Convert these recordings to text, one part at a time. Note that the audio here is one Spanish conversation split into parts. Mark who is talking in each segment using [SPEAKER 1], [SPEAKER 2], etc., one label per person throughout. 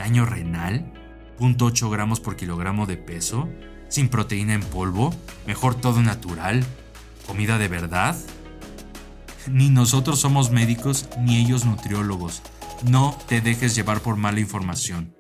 [SPEAKER 1] daño renal, 0.8 gramos por kilogramo de peso, sin proteína en polvo, mejor todo natural, comida de verdad. Ni nosotros somos médicos ni ellos nutriólogos. No te dejes llevar por mala información.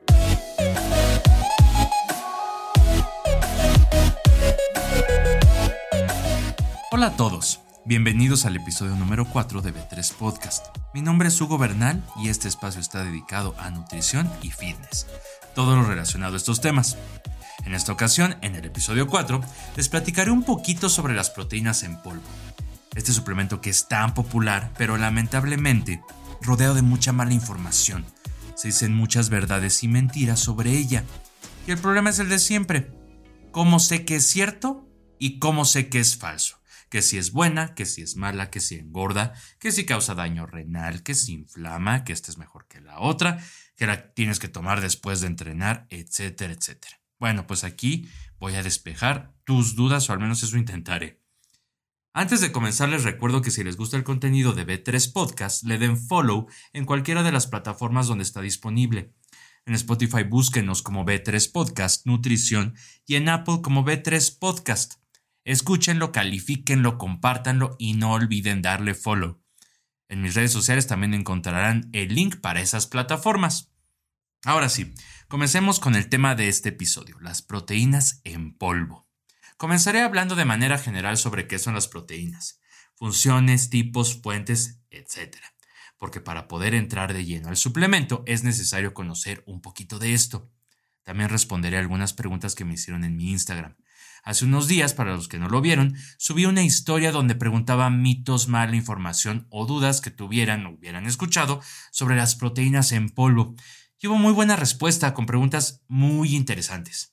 [SPEAKER 1] Hola a todos, bienvenidos al episodio número 4 de B3 Podcast. Mi nombre es Hugo Bernal y este espacio está dedicado a nutrición y fitness, todo lo relacionado a estos temas. En esta ocasión, en el episodio 4, les platicaré un poquito sobre las proteínas en polvo. Este suplemento que es tan popular, pero lamentablemente rodeado de mucha mala información. Se dicen muchas verdades y mentiras sobre ella. Y el problema es el de siempre. ¿Cómo sé que es cierto y cómo sé que es falso? Que si es buena, que si es mala, que si engorda, que si causa daño renal, que si inflama, que esta es mejor que la otra, que la tienes que tomar después de entrenar, etcétera, etcétera. Bueno, pues aquí voy a despejar tus dudas, o al menos eso intentaré. Antes de comenzar, les recuerdo que si les gusta el contenido de B3 Podcast, le den follow en cualquiera de las plataformas donde está disponible. En Spotify búsquenos como B3 Podcast Nutrición y en Apple como B3 Podcast. Escúchenlo, califíquenlo, compártanlo y no olviden darle follow. En mis redes sociales también encontrarán el link para esas plataformas. Ahora sí, comencemos con el tema de este episodio, las proteínas en polvo. Comenzaré hablando de manera general sobre qué son las proteínas, funciones, tipos, fuentes, etc. Porque para poder entrar de lleno al suplemento es necesario conocer un poquito de esto. También responderé algunas preguntas que me hicieron en mi Instagram. Hace unos días, para los que no lo vieron, subí una historia donde preguntaba mitos, mala información o dudas que tuvieran o hubieran escuchado sobre las proteínas en polvo. Y hubo muy buena respuesta con preguntas muy interesantes.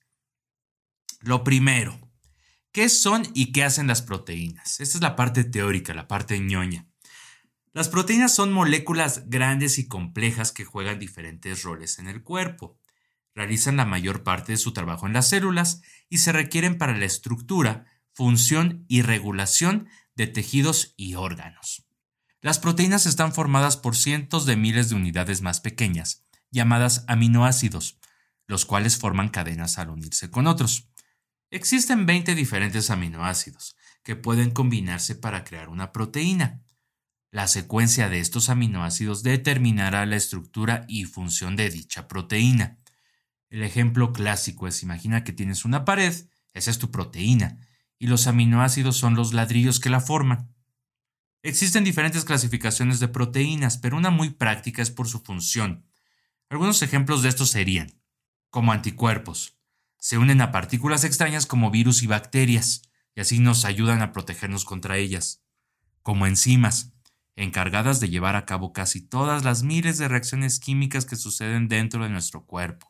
[SPEAKER 1] Lo primero, ¿qué son y qué hacen las proteínas? Esta es la parte teórica, la parte ñoña. Las proteínas son moléculas grandes y complejas que juegan diferentes roles en el cuerpo. Realizan la mayor parte de su trabajo en las células y se requieren para la estructura, función y regulación de tejidos y órganos. Las proteínas están formadas por cientos de miles de unidades más pequeñas, llamadas aminoácidos, los cuales forman cadenas al unirse con otros. Existen 20 diferentes aminoácidos que pueden combinarse para crear una proteína. La secuencia de estos aminoácidos determinará la estructura y función de dicha proteína. El ejemplo clásico es: imagina que tienes una pared, esa es tu proteína, y los aminoácidos son los ladrillos que la forman. Existen diferentes clasificaciones de proteínas, pero una muy práctica es por su función. Algunos ejemplos de estos serían, como anticuerpos, se unen a partículas extrañas como virus y bacterias, y así nos ayudan a protegernos contra ellas. Como enzimas, encargadas de llevar a cabo casi todas las miles de reacciones químicas que suceden dentro de nuestro cuerpo.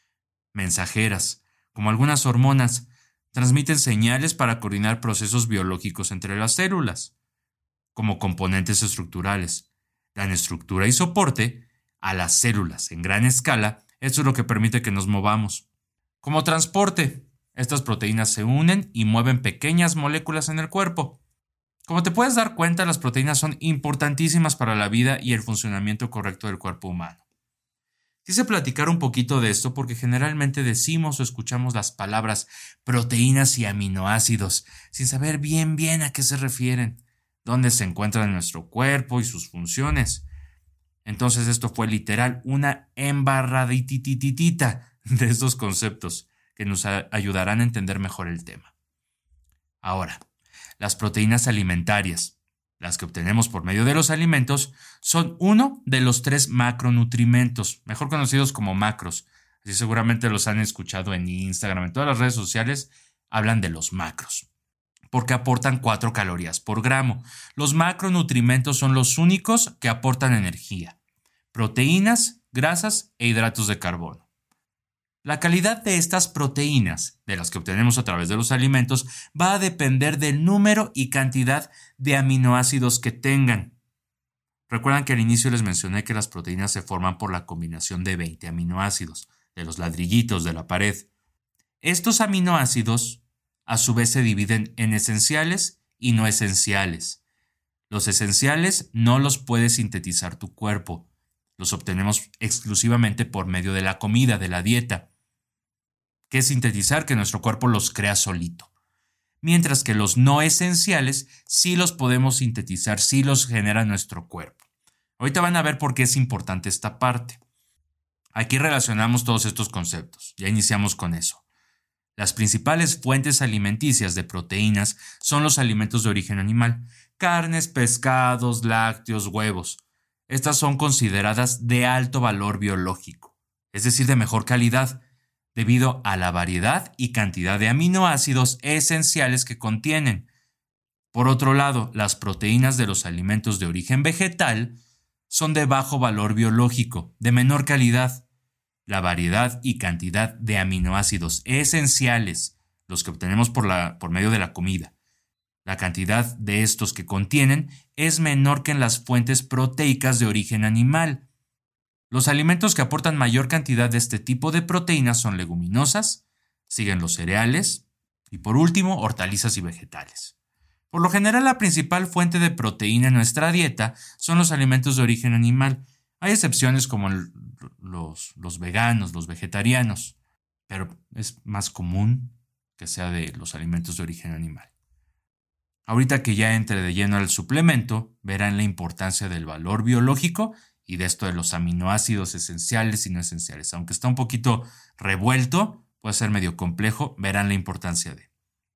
[SPEAKER 1] Mensajeras, como algunas hormonas, transmiten señales para coordinar procesos biológicos entre las células. Como componentes estructurales, dan estructura y soporte a las células en gran escala. Esto es lo que permite que nos movamos. Como transporte, estas proteínas se unen y mueven pequeñas moléculas en el cuerpo. Como te puedes dar cuenta, las proteínas son importantísimas para la vida y el funcionamiento correcto del cuerpo humano. Quise platicar un poquito de esto porque generalmente decimos o escuchamos las palabras proteínas y aminoácidos sin saber bien a qué se refieren, dónde se encuentran en nuestro cuerpo y sus funciones. Entonces esto fue literal una embarraditititita de estos conceptos que nos ayudarán a entender mejor el tema. Ahora, las proteínas alimentarias, las que obtenemos por medio de los alimentos, son uno de los 3 macronutrimentos, mejor conocidos como macros. Así seguramente los han escuchado en Instagram, en todas las redes sociales hablan de los macros, porque aportan 4 calorías por gramo. Los macronutrimentos son los únicos que aportan energía, proteínas, grasas e hidratos de carbono. La calidad de estas proteínas, de las que obtenemos a través de los alimentos, va a depender del número y cantidad de aminoácidos que tengan. Recuerdan que al inicio les mencioné que las proteínas se forman por la combinación de 20 aminoácidos, de los ladrillitos de la pared. Estos aminoácidos, a su vez, se dividen en esenciales y no esenciales. Los esenciales no los puede sintetizar tu cuerpo. los obtenemos exclusivamente por medio de la comida, de la dieta. ¿Qué es sintetizar? Que nuestro cuerpo los crea solito. Mientras que los no esenciales sí los podemos sintetizar, sí los genera nuestro cuerpo. Ahorita van a ver por qué es importante esta parte. Aquí relacionamos todos estos conceptos. Ya iniciamos con eso. Las principales fuentes alimenticias de proteínas son los alimentos de origen animal: carnes, pescados, lácteos, huevos. Estas son consideradas de alto valor biológico, es decir, de mejor calidad, debido a la variedad y cantidad de aminoácidos esenciales que contienen. Por otro lado, las proteínas de los alimentos de origen vegetal son de bajo valor biológico, de menor calidad. La variedad y cantidad de aminoácidos esenciales, los que obtenemos por medio de la comida, la cantidad de estos que contienen es menor que en las fuentes proteicas de origen animal. Los alimentos que aportan mayor cantidad de este tipo de proteínas son leguminosas, siguen los cereales y por último hortalizas y vegetales. Por lo general, la principal fuente de proteína en nuestra dieta son los alimentos de origen animal. Hay excepciones como los veganos, los vegetarianos, pero es más común que sea de los alimentos de origen animal. Ahorita que ya entre de lleno al suplemento, verán la importancia del valor biológico y de esto de los aminoácidos esenciales y no esenciales. Aunque está un poquito revuelto, puede ser medio complejo, verán la importancia de.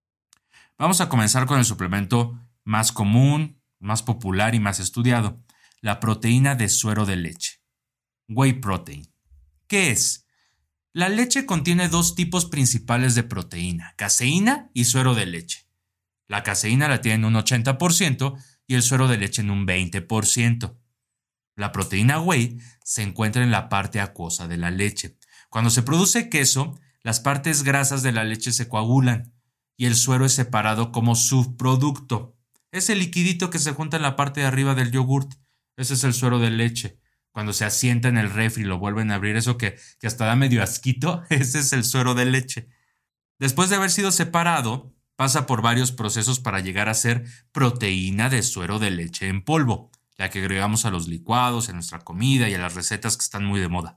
[SPEAKER 1] Vamos a comenzar con el suplemento más común, más popular y más estudiado: la proteína de suero de leche. Whey protein. ¿Qué es? La leche contiene dos tipos principales de proteína: caseína y suero de leche. La caseína la tiene en un 80% y el suero de leche en un 20%. La proteína whey se encuentra en la parte acuosa de la leche. Cuando se produce queso, las partes grasas de la leche se coagulan y el suero es separado como subproducto. Ese liquidito que se junta en la parte de arriba del yogurt, ese es el suero de leche. Cuando se asienta en el refri y lo vuelven a abrir, eso que hasta da medio asquito, ese es el suero de leche. Después de haber sido separado, pasa por varios procesos para llegar a ser proteína de suero de leche en polvo, la que agregamos a los licuados, en nuestra comida y a las recetas que están muy de moda.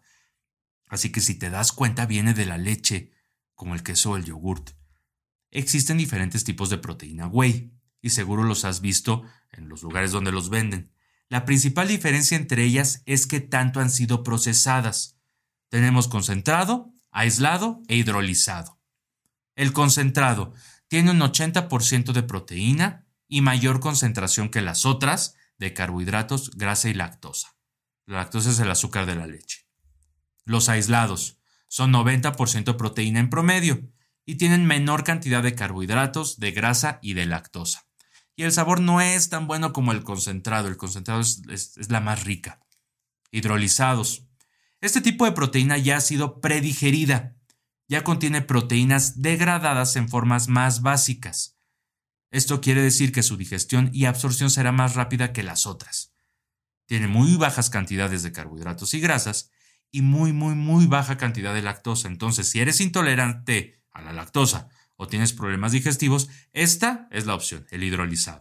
[SPEAKER 1] Así que si te das cuenta, viene de la leche, como el queso o el yogurt. Existen diferentes tipos de proteína whey, y seguro los has visto en los lugares donde los venden. La principal diferencia entre ellas es que tanto han sido procesadas. Tenemos concentrado, aislado e hidrolizado. El concentrado tiene un 80% de proteína y mayor concentración que las otras de carbohidratos, grasa y lactosa. La lactosa es el azúcar de la leche. Los aislados son 90% proteína en promedio y tienen menor cantidad de carbohidratos, de grasa y de lactosa. Y el sabor no es tan bueno como el concentrado. El concentrado es la más rica. Hidrolizados. Este tipo de proteína ya ha sido predigerida. Ya contiene proteínas degradadas en formas más básicas. Esto quiere decir que su digestión y absorción será más rápida que las otras. Tiene muy bajas cantidades de carbohidratos y grasas y muy baja cantidad de lactosa. Entonces, si eres intolerante a la lactosa o tienes problemas digestivos, esta es la opción, el hidrolizado.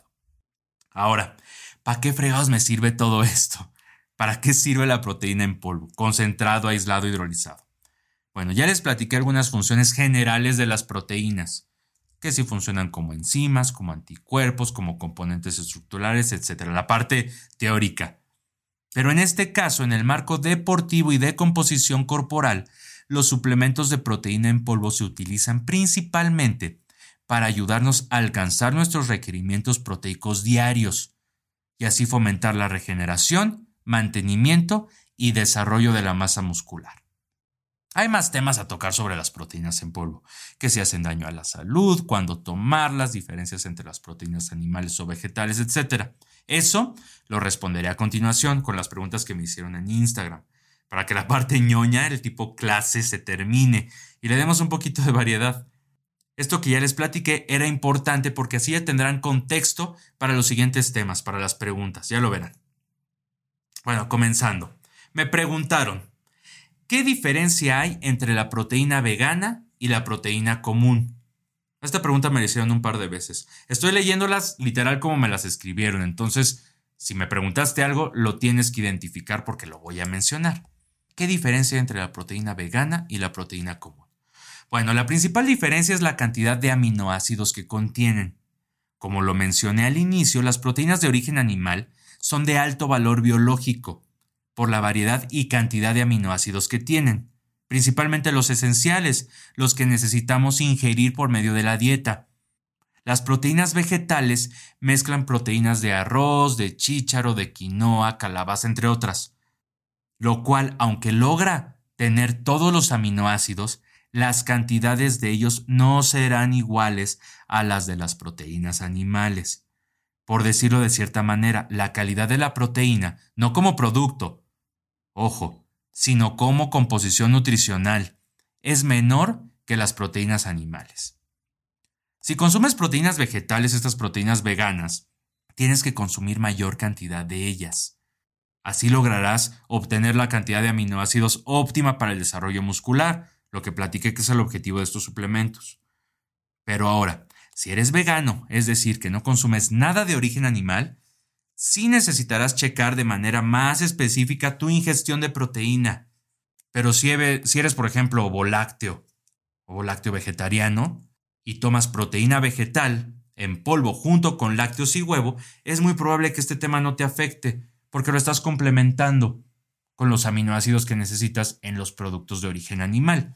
[SPEAKER 1] Ahora, ¿para qué fregados me sirve todo esto? ¿Para qué sirve la proteína en polvo? Concentrado, aislado, hidrolizado. Bueno, ya les platiqué algunas funciones generales de las proteínas, que sí funcionan como enzimas, como anticuerpos, como componentes estructurales, etc. La parte teórica. Pero en este caso, en el marco deportivo y de composición corporal, los suplementos de proteína en polvo se utilizan principalmente para ayudarnos a alcanzar nuestros requerimientos proteicos diarios y así fomentar la regeneración, mantenimiento y desarrollo de la masa muscular. Hay más temas a tocar sobre las proteínas en polvo, que si hacen daño a la salud, cuándo tomarlas, diferencias entre las proteínas animales o vegetales, etc. Eso lo responderé a continuación con las preguntas que me hicieron en Instagram, para que la parte ñoña, el tipo clase, se termine y le demos un poquito de variedad. Esto que ya les platiqué era importante porque así ya tendrán contexto para los siguientes temas, para las preguntas, ya lo verán. Bueno, comenzando. Me preguntaron, ¿qué diferencia hay entre la proteína vegana y la proteína común? Esta pregunta me la hicieron un par de veces. Estoy leyéndolas literal como me las escribieron, entonces Si me preguntaste algo, lo tienes que identificar porque lo voy a mencionar. ¿Qué diferencia hay entre la proteína vegana y la proteína común? Bueno, la principal diferencia es la cantidad de aminoácidos que contienen. Como lo mencioné al inicio, las proteínas de origen animal son de alto valor biológico por la variedad y cantidad de aminoácidos que tienen, principalmente los esenciales, los que necesitamos ingerir por medio de la dieta. Las proteínas vegetales mezclan proteínas de arroz, de chícharo, de quinoa, calabaza, entre otras, lo cual, aunque logra tener todos los aminoácidos, las cantidades de ellos no serán iguales a las de las proteínas animales. Por decirlo de cierta manera, la calidad de la proteína, no como producto, ojo, sino como composición nutricional, es menor que las proteínas animales. Si consumes proteínas vegetales, estas proteínas veganas, tienes que consumir mayor cantidad de ellas. Así lograrás obtener la cantidad de aminoácidos óptima para el desarrollo muscular, lo que platiqué que es el objetivo de estos suplementos. Pero ahora, si eres vegano, es decir, que no consumes nada de origen animal, sí necesitarás checar de manera más específica tu ingestión de proteína. Pero si eres, por ejemplo, ovolácteo o lácteo vegetariano y tomas proteína vegetal en polvo junto con lácteos y huevo, es muy probable que este tema no te afecte porque lo estás complementando con los aminoácidos que necesitas en los productos de origen animal.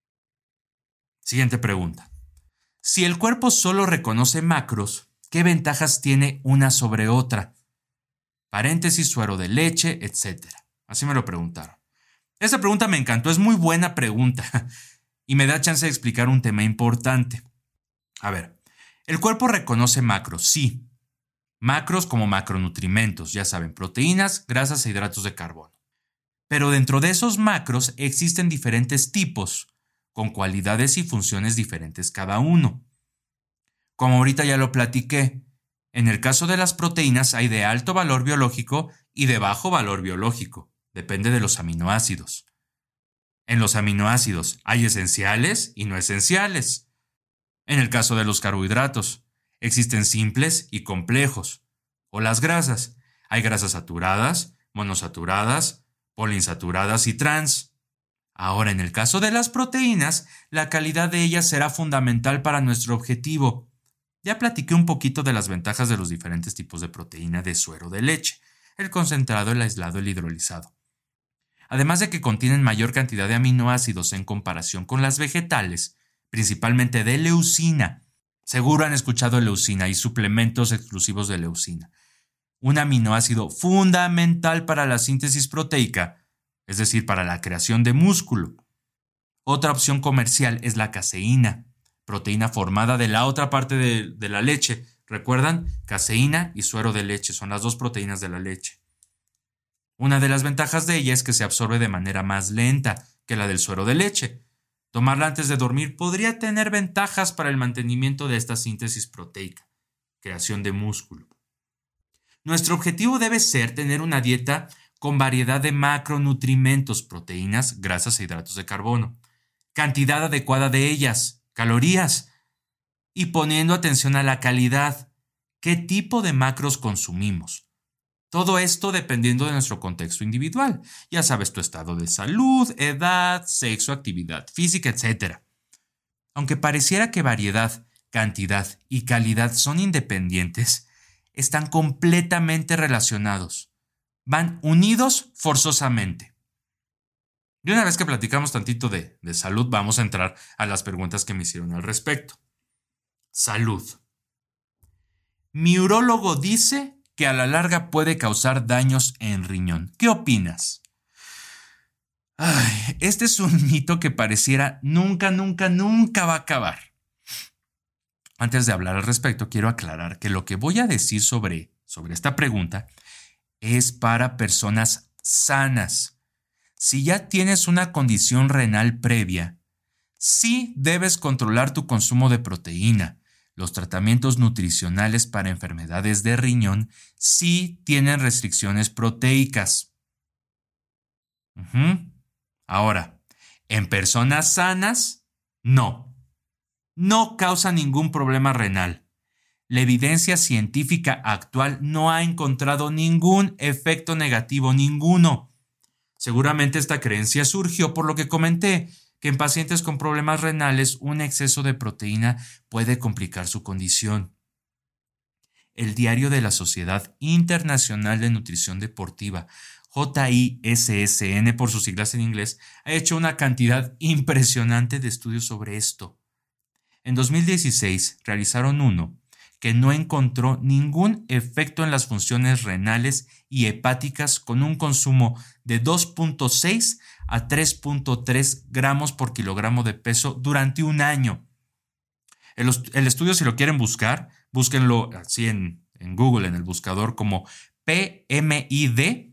[SPEAKER 1] Siguiente pregunta. Si el cuerpo solo reconoce macros, ¿qué ventajas tiene una sobre otra? Paréntesis, suero de leche, etc. Así me lo preguntaron. Esta pregunta me encantó, es muy buena pregunta y me da chance de explicar un tema importante. A ver, el cuerpo reconoce macros, sí. Macros como macronutrimentos, ya saben, proteínas, grasas e hidratos de carbono. Pero dentro de esos macros existen diferentes tipos, con cualidades y funciones diferentes cada uno. Como ahorita ya lo platiqué, en el caso de las proteínas hay de alto valor biológico y de bajo valor biológico, depende de los aminoácidos. En los aminoácidos hay esenciales y no esenciales. En el caso de los carbohidratos, existen simples y complejos. O las grasas, hay grasas saturadas, monosaturadas, poliinsaturadas y trans. Ahora, en el caso de las proteínas, la calidad de ellas será fundamental para nuestro objetivo. Ya platiqué un poquito de las ventajas de los diferentes tipos de proteína de suero de leche, el concentrado, el aislado, el hidrolizado. Además de que contienen mayor cantidad de aminoácidos en comparación con las vegetales, principalmente de leucina. Seguro han escuchado leucina y suplementos exclusivos de leucina. Un aminoácido fundamental para la síntesis proteica, es decir, para la creación de músculo. Otra opción comercial es la caseína, proteína formada de la otra parte de la leche. ¿Recuerdan? Caseína y suero de leche son las dos proteínas de la leche. Una de las ventajas de ella es que se absorbe de manera más lenta que la del suero de leche. Tomarla antes de dormir podría tener ventajas para el mantenimiento de esta síntesis proteica, creación de músculo. Nuestro objetivo debe ser tener una dieta con variedad de macronutrimentos, proteínas, grasas e hidratos de carbono, cantidad adecuada de ellas, calorías, y poniendo atención a la calidad, qué tipo de macros consumimos. Todo esto dependiendo de nuestro contexto individual. Ya sabes, tu estado de salud, edad, sexo, actividad física, etc. Aunque pareciera que variedad, cantidad y calidad son independientes, están completamente relacionados. Van unidos forzosamente. Y una vez que platicamos tantito de salud, vamos a entrar a las preguntas que me hicieron al respecto. Salud. Mi urólogo dice que a la larga puede causar daños en riñón. ¿Qué opinas? Este es un mito que pareciera nunca va a acabar. Antes de hablar al respecto, quiero aclarar que lo que voy a decir sobre esta pregunta es para personas sanas. Si ya tienes una condición renal previa, sí debes controlar tu consumo de proteína. Los tratamientos nutricionales para enfermedades de riñón sí tienen restricciones proteicas. Ahora, en personas sanas, no causa ningún problema renal. La evidencia científica actual no ha encontrado ningún efecto negativo, ninguno. Seguramente esta creencia surgió por lo que comenté, que en pacientes con problemas renales un exceso de proteína puede complicar su condición. El Diario de la Sociedad Internacional de Nutrición Deportiva, JISSN por sus siglas en inglés, ha hecho una cantidad impresionante de estudios sobre esto. En 2016 realizaron uno que no encontró ningún efecto en las funciones renales y hepáticas con un consumo de 2.6 a 3.3 gramos por kilogramo de peso durante un año. El estudio, si lo quieren buscar, búsquenlo así en Google, en el buscador, como PMID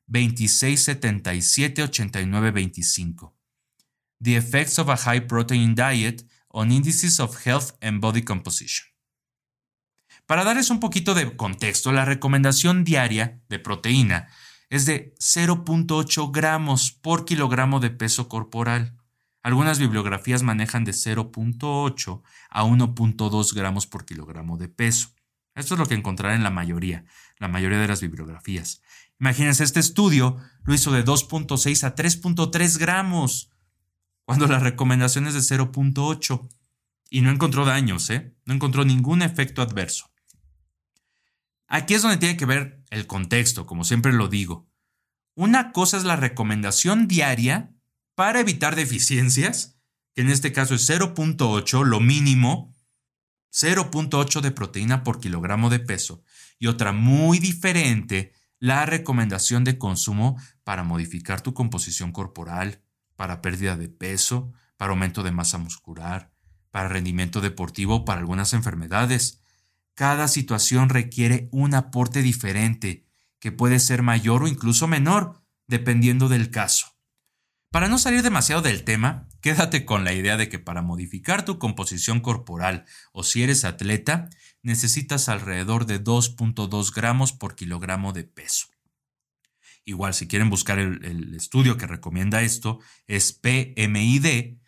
[SPEAKER 1] 26778925. The Effects of a High Protein Diet on Indices of Health and Body Composition. Para darles un poquito de contexto, la recomendación diaria de proteína es de 0.8 gramos por kilogramo de peso corporal. Algunas bibliografías manejan de 0.8 a 1.2 gramos por kilogramo de peso. Esto es lo que encontrarán en la mayoría de las bibliografías. Imagínense, este estudio lo hizo de 2.6 a 3.3 gramos, cuando la recomendación es de 0.8. Y no encontró daños, no encontró ningún efecto adverso. Aquí es donde tiene que ver el contexto, como siempre lo digo. Una cosa es la recomendación diaria para evitar deficiencias, que en este caso es 0.8, lo mínimo, 0.8 de proteína por kilogramo de peso. Y otra muy diferente, la recomendación de consumo para modificar tu composición corporal, para pérdida de peso, para aumento de masa muscular, para rendimiento deportivo, para algunas enfermedades. Cada situación requiere un aporte diferente, que puede ser mayor o incluso menor, dependiendo del caso. Para no salir demasiado del tema, quédate con la idea de que para modificar tu composición corporal o si eres atleta, necesitas alrededor de 2.2 gramos por kilogramo de peso. Igual, si quieren buscar el estudio que recomienda esto, es PMID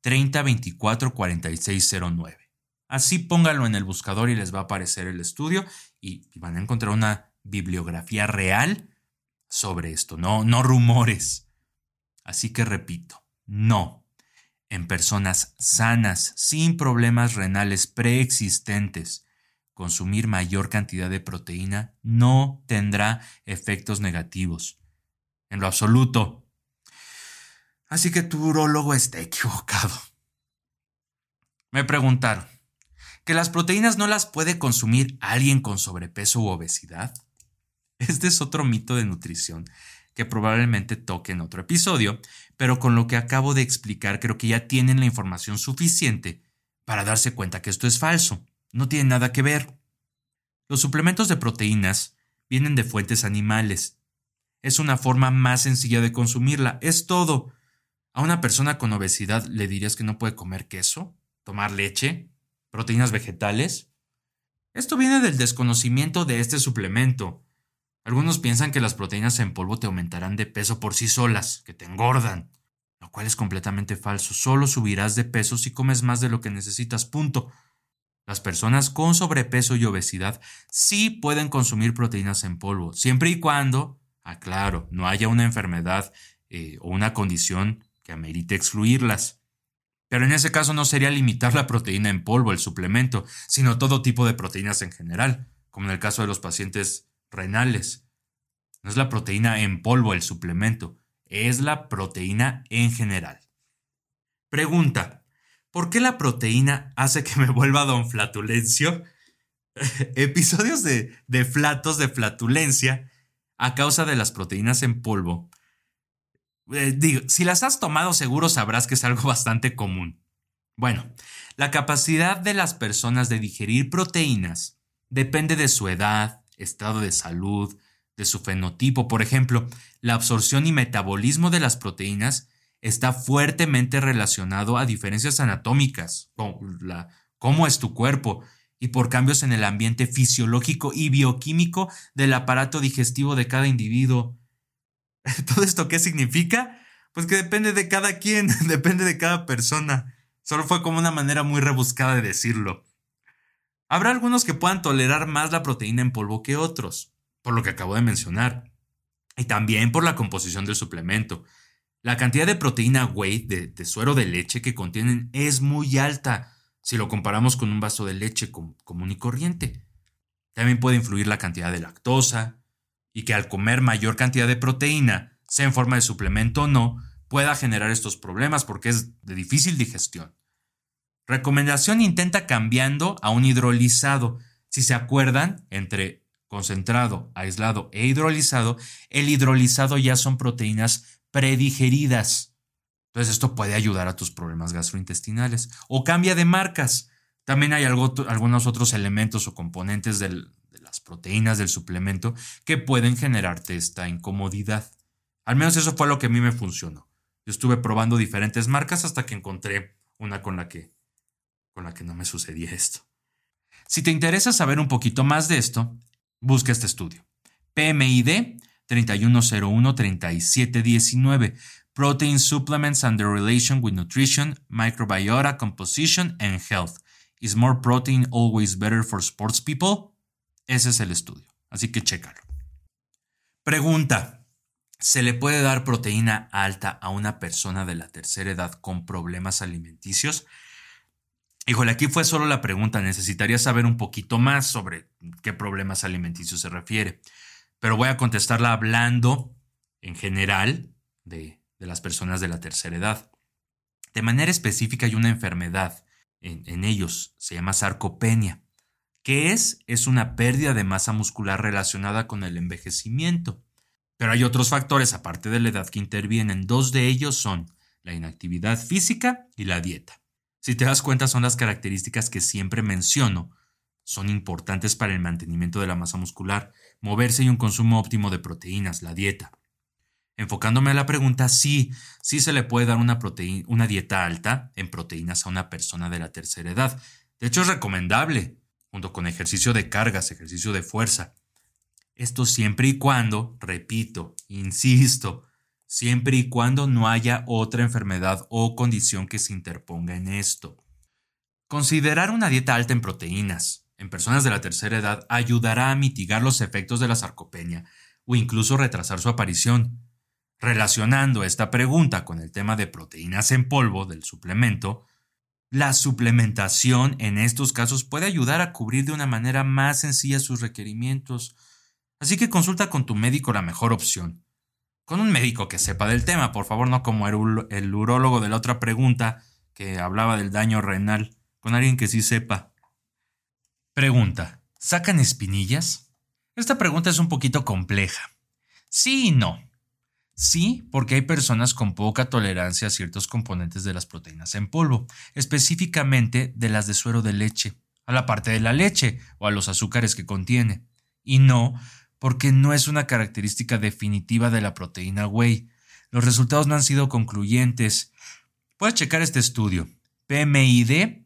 [SPEAKER 1] 30244609. Así pónganlo en el buscador y les va a aparecer el estudio y van a encontrar una bibliografía real sobre esto, no rumores. Así que repito, no. En personas sanas, sin problemas renales preexistentes, consumir mayor cantidad de proteína no tendrá efectos negativos. En lo absoluto. Así que tu urólogo está equivocado. Me preguntaron, ¿que las proteínas no las puede consumir alguien con sobrepeso u obesidad? Este es otro mito de nutrición que probablemente toque en otro episodio, pero con lo que acabo de explicar creo que ya tienen la información suficiente para darse cuenta que esto es falso. No tiene nada que ver. Los suplementos de proteínas vienen de fuentes animales. Es una forma más sencilla de consumirla. Es todo. ¿A una persona con obesidad le dirías que no puede comer queso? ¿Tomar leche? ¿Proteínas vegetales? Esto viene del desconocimiento de este suplemento. Algunos piensan que las proteínas en polvo te aumentarán de peso por sí solas, que te engordan, lo cual es completamente falso. Solo subirás de peso si comes más de lo que necesitas, punto. Las personas con sobrepeso y obesidad sí pueden consumir proteínas en polvo, siempre y cuando, aclaro, no haya una enfermedad o una condición que amerite excluirlas. Pero en ese caso no sería limitar la proteína en polvo, el suplemento, sino todo tipo de proteínas en general, como en el caso de los pacientes renales. No es la proteína en polvo el suplemento, es la proteína en general. Pregunta, ¿por qué la proteína hace que me vuelva don Flatulencio? Episodios de flatos de flatulencia a causa de las proteínas en polvo. Si las has tomado seguro sabrás que es algo bastante común. Bueno, la capacidad de las personas de digerir proteínas depende de su edad, estado de salud, de su fenotipo. Por ejemplo, la absorción y metabolismo de las proteínas está fuertemente relacionado a diferencias anatómicas, cómo es tu cuerpo, y por cambios en el ambiente fisiológico y bioquímico del aparato digestivo de cada individuo. ¿Todo esto qué significa? Pues que depende de cada quien, depende de cada persona. Solo fue como una manera muy rebuscada de decirlo. Habrá algunos que puedan tolerar más la proteína en polvo que otros, por lo que acabo de mencionar, y también por la composición del suplemento. La cantidad de proteína whey de suero de leche que contienen es muy alta si lo comparamos con un vaso de leche común y corriente. También puede influir la cantidad de lactosa y que al comer mayor cantidad de proteína, sea en forma de suplemento o no, pueda generar estos problemas porque es de difícil digestión. Recomendación: intenta cambiando a un hidrolizado. Si se acuerdan, entre concentrado, aislado e hidrolizado, el hidrolizado ya son proteínas predigeridas. Entonces esto puede ayudar a tus problemas gastrointestinales. O cambia de marcas. También hay algunos otros elementos o componentes de las proteínas del suplemento que pueden generarte esta incomodidad. Al menos eso fue lo que a mí me funcionó. Yo estuve probando diferentes marcas hasta que encontré una con la que no me sucedía esto. Si te interesa saber un poquito más de esto, busca este estudio. PMID 3101-3719. Protein Supplements and their Relation with Nutrition, Microbiota Composition and Health. Is more protein always better for sports people? Ese es el estudio, así que chécalo. Pregunta: ¿se le puede dar proteína alta a una persona de la tercera edad con problemas alimenticios? Híjole, aquí fue solo la pregunta. Necesitaría saber un poquito más sobre qué problemas alimenticios se refiere. Pero voy a contestarla hablando en general de las personas de la tercera edad. De manera específica hay una enfermedad en ellos, se llama sarcopenia. ¿Qué es? Es una pérdida de masa muscular relacionada con el envejecimiento. Pero hay otros factores aparte de la edad que intervienen. Dos de ellos son la inactividad física y la dieta. Si te das cuenta, son las características que siempre menciono. Son importantes para el mantenimiento de la masa muscular, moverse y un consumo óptimo de proteínas, la dieta. Enfocándome a la pregunta, sí se le puede dar una dieta alta en proteínas a una persona de la tercera edad. De hecho, es recomendable, junto con ejercicio de cargas, ejercicio de fuerza. Esto siempre y cuando, repito, insisto, siempre y cuando no haya otra enfermedad o condición que se interponga en esto. Considerar una dieta alta en proteínas en personas de la tercera edad ayudará a mitigar los efectos de la sarcopenia o incluso retrasar su aparición. Relacionando esta pregunta con el tema de proteínas en polvo del suplemento, la suplementación en estos casos puede ayudar a cubrir de una manera más sencilla sus requerimientos. Así que consulta con tu médico la mejor opción. Con un médico que sepa del tema, por favor, no como el urólogo de la otra pregunta que hablaba del daño renal, con alguien que sí sepa. Pregunta: ¿sacan espinillas? Esta pregunta es un poquito compleja. Sí y no. Sí, porque hay personas con poca tolerancia a ciertos componentes de las proteínas en polvo, específicamente de las de suero de leche, a la parte de la leche o a los azúcares que contiene. Y no, porque no es una característica definitiva de la proteína whey. Los resultados no han sido concluyentes. Puedes checar este estudio, PMID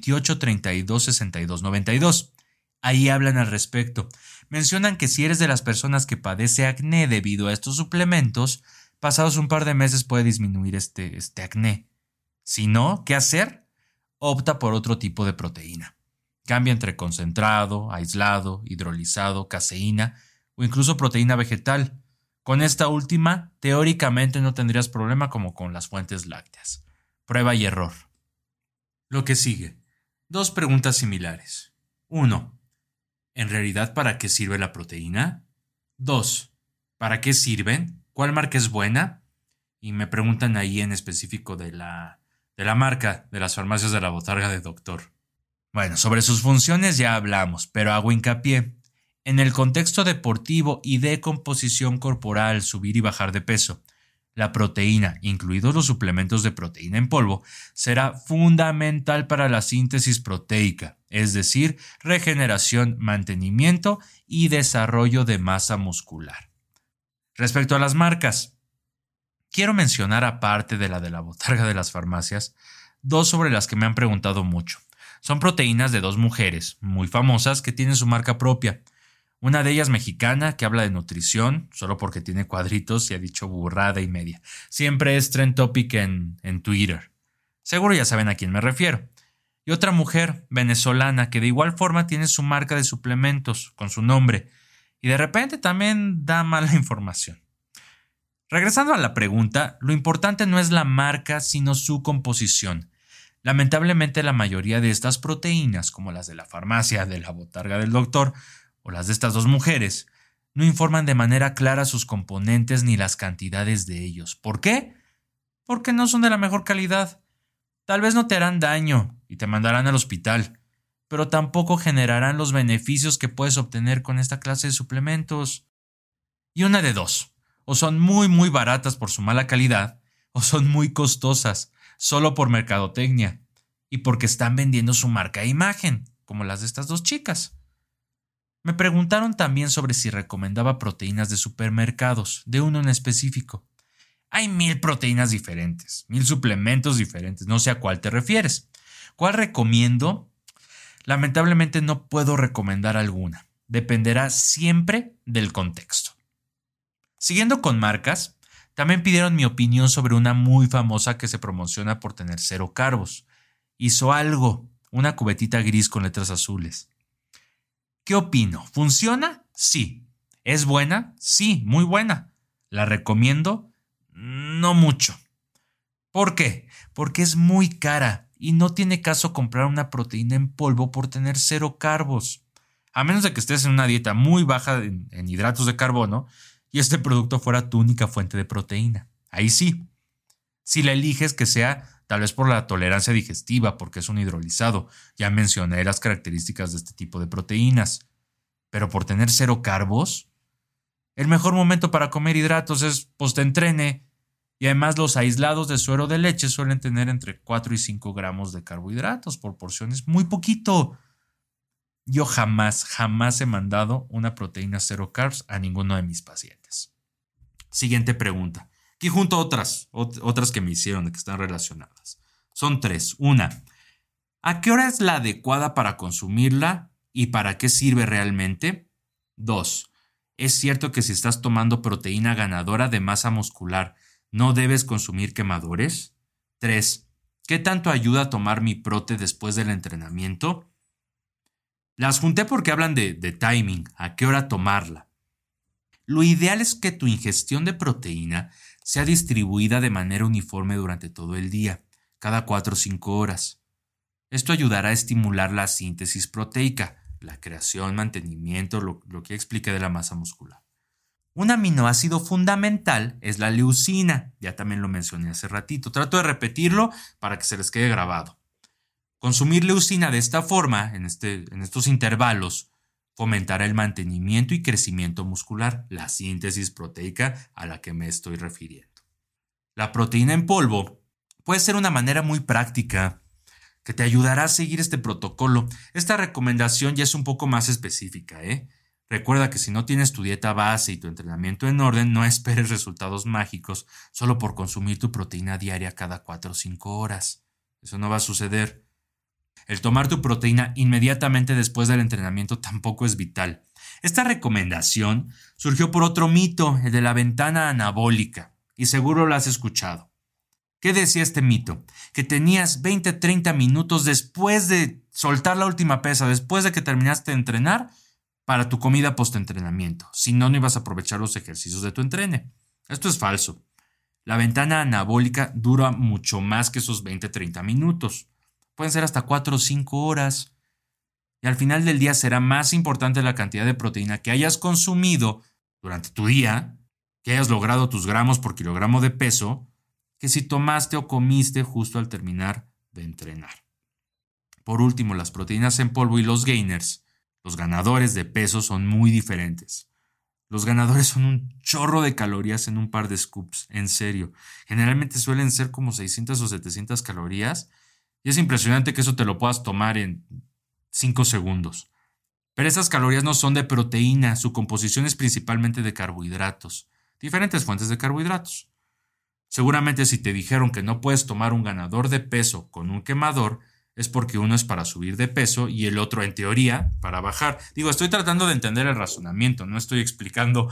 [SPEAKER 1] 28326292. Ahí hablan al respecto. Mencionan que si eres de las personas que padece acné debido a estos suplementos, pasados un par de meses puede disminuir este acné. Si no, ¿qué hacer? Opta por otro tipo de proteína. Cambia entre concentrado, aislado, hidrolizado, caseína o incluso proteína vegetal. Con esta última, teóricamente no tendrías problema como con las fuentes lácteas. Prueba y error. Lo que sigue. 2 preguntas similares. 1. ¿En realidad para qué sirve la proteína? 2. ¿Para qué sirven? ¿Cuál marca es buena? Y me preguntan ahí en específico de la marca de las farmacias de la botarga de Doctor. Bueno, sobre sus funciones ya hablamos, pero hago hincapié. En el contexto deportivo y de composición corporal, subir y bajar de peso, la proteína, incluidos los suplementos de proteína en polvo, será fundamental para la síntesis proteica, es decir, regeneración, mantenimiento y desarrollo de masa muscular. Respecto a las marcas, quiero mencionar, aparte de la botarga de las farmacias, 2 sobre las que me han preguntado mucho. Son proteínas de 2 mujeres muy famosas que tienen su marca propia. Una de ellas mexicana que habla de nutrición, solo porque tiene cuadritos y ha dicho burrada y media. Siempre es trend topic en Twitter. Seguro ya saben a quién me refiero. y otra mujer venezolana que de igual forma tiene su marca de suplementos con su nombre y de repente también da mala información. Regresando a la pregunta, lo importante no es la marca sino su composición. Lamentablemente la mayoría de estas proteínas, como las de la farmacia, de la botarga del doctor o las de estas dos mujeres, no informan de manera clara sus componentes ni las cantidades de ellos. ¿Por qué? Porque no son de la mejor calidad. Tal vez no te harán daño y te mandarán al hospital, pero tampoco generarán los beneficios que puedes obtener con esta clase de suplementos. Y una de dos, o son muy baratas por su mala calidad, o son muy costosas, solo por mercadotecnia, y porque están vendiendo su marca e imagen, como las de estas dos chicas. Me preguntaron también sobre si recomendaba proteínas de supermercados, de uno en específico. Hay 1000 proteínas diferentes, 1000 suplementos diferentes, no sé a cuál te refieres. ¿Cuál recomiendo? Lamentablemente no puedo recomendar alguna. Dependerá siempre del contexto. Siguiendo con marcas, también pidieron mi opinión sobre una muy famosa que se promociona por tener 0 carbos. Hizo algo, una cubetita gris con letras azules. ¿Qué opino? ¿Funciona? Sí. ¿Es buena? Sí, muy buena. ¿La recomiendo? No mucho. ¿Por qué? Porque es muy cara y no tiene caso comprar una proteína en polvo por tener 0 carbos. A menos de que estés en una dieta muy baja en hidratos de carbono y este producto fuera tu única fuente de proteína. Ahí sí. Si la eliges que sea tal vez por la tolerancia digestiva, porque es un hidrolizado. Ya mencioné las características de este tipo de proteínas. Pero por tener 0 carbos, el mejor momento para comer hidratos es post-entrene. Y además los aislados de suero de leche suelen tener entre 4 y 5 gramos de carbohidratos por porciones, muy poquito. Yo jamás he mandado una proteína 0 carbs a ninguno de mis pacientes. Siguiente pregunta. Aquí junto a otras que me hicieron que están relacionadas. Son 3. Una, ¿a qué hora es la adecuada para consumirla y para qué sirve realmente? 2. ¿Es cierto que si estás tomando proteína ganadora de masa muscular, no debes consumir quemadores? 3. ¿Qué tanto ayuda a tomar mi prote después del entrenamiento? Las junté porque hablan de timing, a qué hora tomarla. Lo ideal es que tu ingestión de proteína sea distribuida de manera uniforme durante todo el día, cada 4 o 5 horas. Esto ayudará a estimular la síntesis proteica, la creación, mantenimiento, lo que expliqué de la masa muscular. Un aminoácido fundamental es la leucina, ya también lo mencioné hace ratito. Trato de repetirlo para que se les quede grabado. Consumir leucina de esta forma, en estos intervalos, fomentará el mantenimiento y crecimiento muscular, la síntesis proteica a la que me estoy refiriendo. La proteína en polvo puede ser una manera muy práctica que te ayudará a seguir este protocolo. Esta recomendación ya es un poco más específica, Recuerda que si no tienes tu dieta base y tu entrenamiento en orden, no esperes resultados mágicos solo por consumir tu proteína diaria cada 4 o 5 horas. Eso no va a suceder. El tomar tu proteína inmediatamente después del entrenamiento tampoco es vital. Esta recomendación surgió por otro mito, el de la ventana anabólica, y seguro lo has escuchado. ¿Qué decía este mito? Que tenías 20-30 minutos después de soltar la última pesa, después de que terminaste de entrenar, para tu comida post-entrenamiento. Si no, no ibas a aprovechar los ejercicios de tu entrene. Esto es falso. La ventana anabólica dura mucho más que esos 20-30 minutos. Pueden ser hasta 4 o 5 horas. Y al final del día será más importante la cantidad de proteína que hayas consumido durante tu día, que hayas logrado tus gramos por kilogramo de peso, que si tomaste o comiste justo al terminar de entrenar. Por último, las proteínas en polvo y los gainers, los ganadores de peso, son muy diferentes. Los ganadores son un chorro de calorías en un par de scoops, en serio. Generalmente suelen ser como 600 o 700 calorías y es impresionante que eso te lo puedas tomar en 5 segundos. Pero esas calorías no son de proteína, su composición es principalmente de carbohidratos, diferentes fuentes de carbohidratos. Seguramente si te dijeron que no puedes tomar un ganador de peso con un quemador, es porque uno es para subir de peso y el otro, en teoría, para bajar. Estoy tratando de entender el razonamiento, no estoy explicando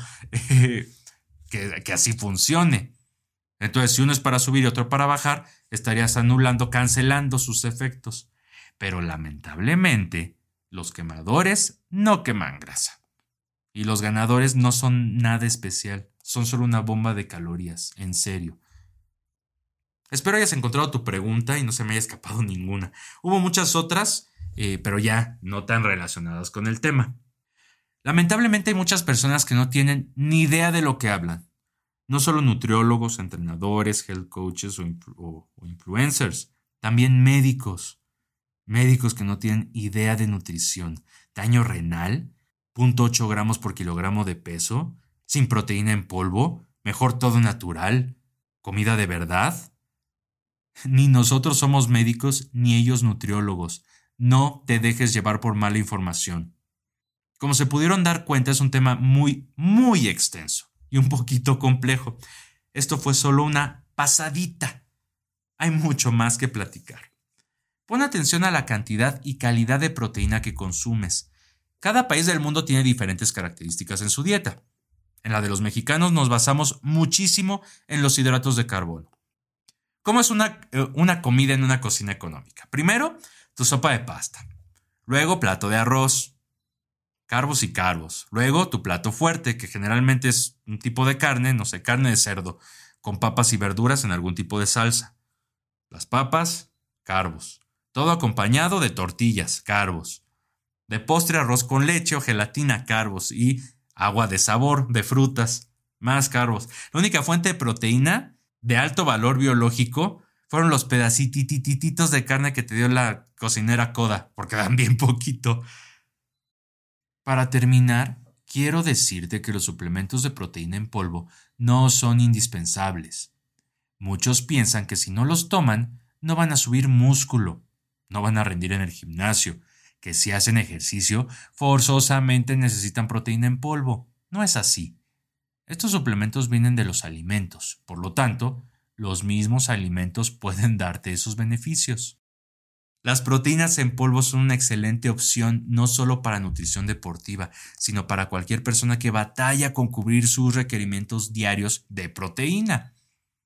[SPEAKER 1] que así funcione. Entonces, si uno es para subir y otro para bajar, estarías anulando, cancelando sus efectos. pero lamentablemente los quemadores no queman grasa. Y los ganadores no son nada especial, son solo una bomba de calorías, en serio. Espero hayas encontrado tu pregunta y no se me haya escapado ninguna. Hubo muchas otras, pero ya no tan relacionadas con el tema. Lamentablemente hay muchas personas que no tienen ni idea de lo que hablan. No solo nutriólogos, entrenadores, health coaches o influencers, también médicos. Médicos que no tienen idea de nutrición. Daño renal, 0.8 gramos por kilogramo de peso, sin proteína en polvo, mejor todo natural, comida de verdad. Ni nosotros somos médicos, ni ellos nutriólogos. No te dejes llevar por mala información. Como se pudieron dar cuenta, es un tema muy, muy extenso y un poquito complejo. Esto fue solo una pasadita. Hay mucho más que platicar. Pon atención a la cantidad y calidad de proteína que consumes. Cada país del mundo tiene diferentes características en su dieta. En la de los mexicanos nos basamos muchísimo en los hidratos de carbono. ¿Cómo es una comida en una cocina económica? Primero, tu sopa de pasta. Luego, plato de arroz. Carbos y carbos. Luego, tu plato fuerte, que generalmente es un tipo de carne, no sé, carne de cerdo, con papas y verduras en algún tipo de salsa. Las papas, carbos. Todo acompañado de tortillas, carbos. De postre, arroz con leche o gelatina, carbos. Y agua de sabor, de frutas, más carbos. La única fuente de proteína de alto valor biológico fueron los pedacititos de carne que te dio la cocinera Koda, porque dan bien poquito. Para terminar, quiero decirte que los suplementos de proteína en polvo no son indispensables. Muchos piensan que si no los toman, no van a subir músculo, no van a rendir en el gimnasio, que si hacen ejercicio, forzosamente necesitan proteína en polvo. No es así. Estos suplementos vienen de los alimentos, por lo tanto, los mismos alimentos pueden darte esos beneficios. Las proteínas en polvo son una excelente opción no solo para nutrición deportiva, sino para cualquier persona que batalla con cubrir sus requerimientos diarios de proteína.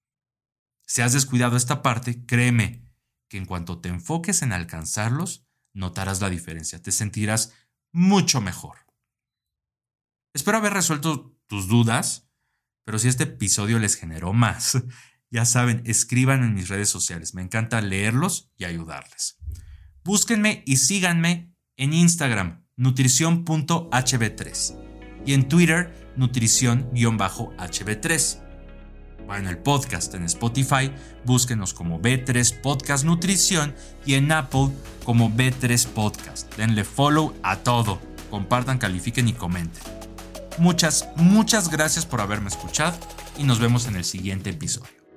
[SPEAKER 1] Si has descuidado esta parte, créeme que en cuanto te enfoques en alcanzarlos, notarás la diferencia, te sentirás mucho mejor. Espero haber resuelto tus dudas, pero si este episodio les generó más, ya saben, escriban en mis redes sociales, me encanta leerlos y ayudarles. Búsquenme y síganme en Instagram, nutrición.hb3 y en Twitter, nutrición-hb3. Bueno, el podcast en Spotify, búsquenos como B3 Podcast Nutrición y en Apple como B3 Podcast. Denle follow a todo, compartan, califiquen y comenten. Muchas gracias por haberme escuchado y nos vemos en el siguiente episodio.